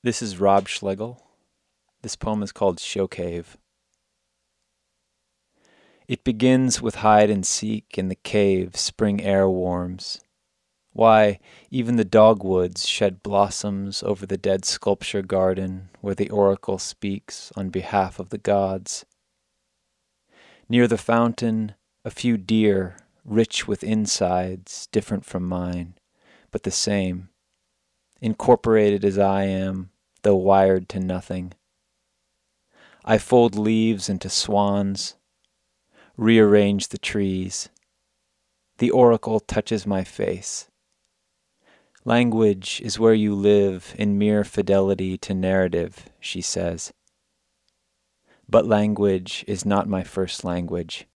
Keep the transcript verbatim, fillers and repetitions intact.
This is Rob Schlegel. This poem is called Show Cave. It begins with hide and seek in the cave spring air warms. Why, even the dogwoods shed blossoms over the dead sculpture garden where the oracle speaks on behalf of the gods. Near the fountain, a few deer, rich with insides different from mine, but the same, incorporated as I am, though wired to nothing. I fold leaves into swans, rearrange the trees. The oracle touches my face. Language is where you live in mere fidelity to narrative, she says. But language is not my first language.